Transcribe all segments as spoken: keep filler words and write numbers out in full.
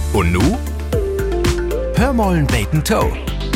Und nu? Hör mollen beten Toe.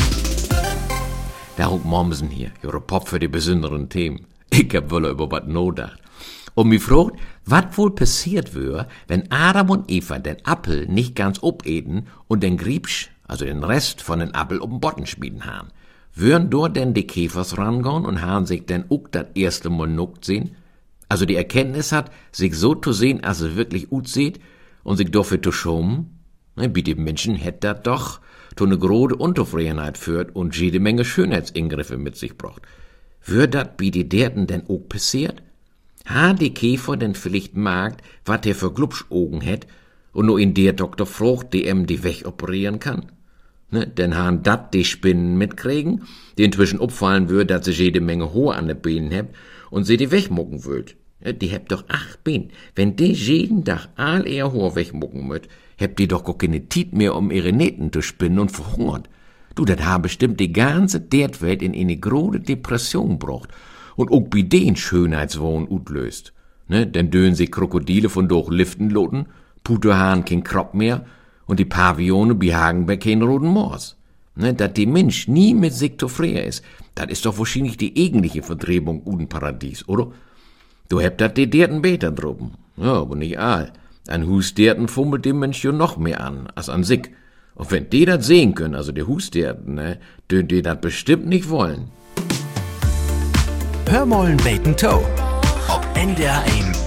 Der Ruck Mommsen hier, ihre Pop für die besonderen Themen. Ich hab wohl über wat nodacht. Und mich fragt, wat wohl passiert wär, wenn Adam und Eva den Appel nicht ganz opeten und den Griebsch, also den Rest von den Appel um Botten schmieden haben. Würden dort denn die Käfers rangehen und haben sich denn ook dat erste Mal nuckt sehen? Also die Erkenntnis hat, sich so zu sehen, als es wirklich ut sieht und sich dafür zu schomen? Ne, wie die Menschen hätt dat doch to ne große Unzufriedenheit führt und jede Menge Schönheitsingriffe mit sich bracht. Wür dat bi die derten denn ook passiert? Ha die Käfer denn vielleicht merkt, wat der für Glubschaugen hätt und nur in der Doktor frucht, die em die weg operieren kann? Ne, denn han dat die Spinnen mitkriegen, die inzwischen opfallen würd, dat sie jede Menge Haar an den Beinen hebt und sie die wegmucken würd. Ja, die hebt doch acht Beine. Wenn die jeden Tag all ihr Haar wegmucken würd, hebt die doch gar keine Tiet mehr, um ihre Nähten zu spinnen und verhungert. Du, dat ha bestimmt die ganze Derdwelt in eine große Depression brocht und ook bi den Schönheitswahn utlöst. Ne, denn dönen sich Krokodile von durch Liften loten, Puterhahn kein Kropp mehr und die Pavione behagen bei kein roten Moors. Ne, dat die Mensch nie mit sich zufrieden ist, dat ist doch wahrscheinlich die eigentliche Verdrebung uden Paradies, oder? Du hebt dat die Derten beter droben. Ja, aber nicht all. An Husderten fummelt dem Mensch jo noch mehr an, als an sich. Und wenn die dat sehen können, also die Husderten, ne, dön die dat bestimmt nicht wollen. Hör mollen beten Toe. Ob N D R eins